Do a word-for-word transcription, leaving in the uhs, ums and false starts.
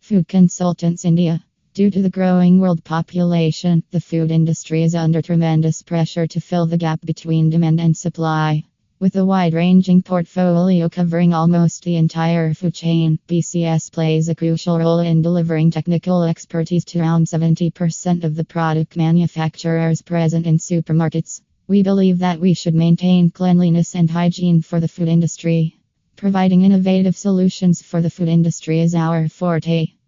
Food Consultants India. Due to the growing world population, the food industry is under tremendous pressure to fill the gap between demand and supply. With a wide-ranging portfolio covering almost the entire food chain, B C S plays a crucial role in delivering technical expertise to around seventy percent of the product manufacturers present in supermarkets. We believe that we should maintain cleanliness and hygiene for the food industry. Providing innovative solutions for the food industry is our forte.